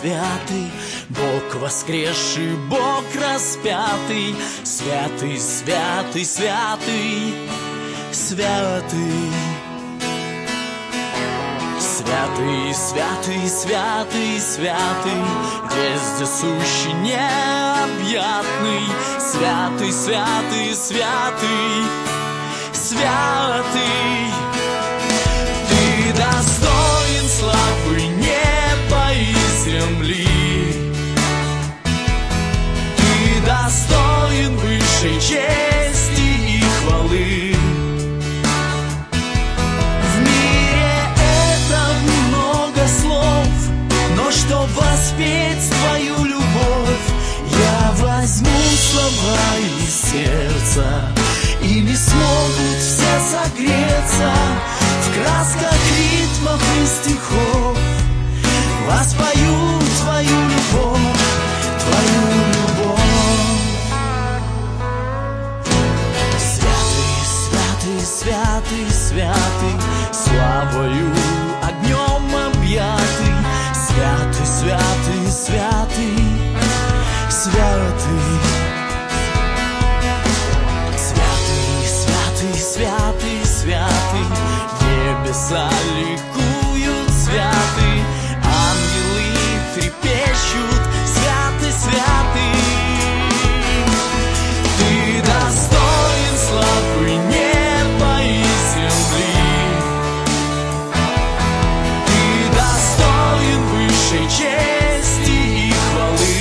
святый, Бог воскресший, Бог распятый, святый, святый, святый, святый. Святый, святый, святый, святый, вездесущий, необъятный, святый, святый, святый, святый. Ты достоин славы неба и земли, ты достоин высшей чести и хвалы. Чтоб воспеть твою любовь, я возьму слова из сердца, ими смогут все согреться. В красках ритмов и стихов воспою твою любовь, твою любовь. Святый, святый, святый, святый, славою огнем объятый, святый, святый, святый, святый. Святый, святый, святый, святый, небеса ликуют, святый, ангелы трепещут, святый, святый. Ты достоин славы неба и земли, ты достоин высшей чести и хвалы.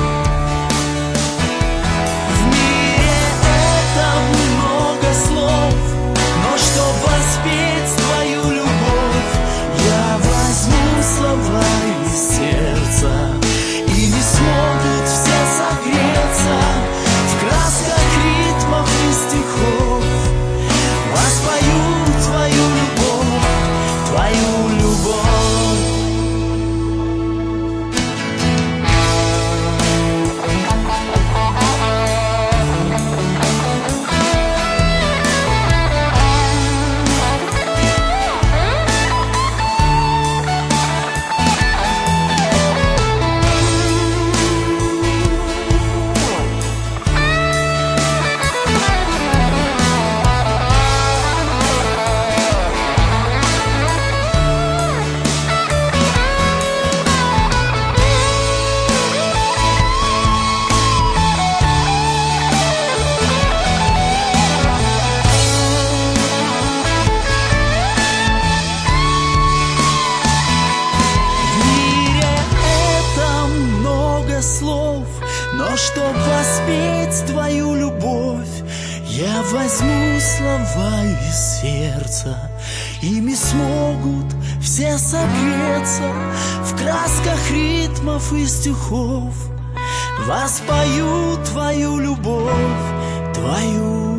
В мире этом много слов, но чтоб воспеть твою любовь, я возьму слова из сердца, ими смогут все согреться. В красках ритмов и стихов воспою твою любовь, твою любовь. Но чтоб воспеть твою любовь, я возьму слова из сердца, ими смогут все согреться. В красках ритмов и стихов воспою твою любовь, твою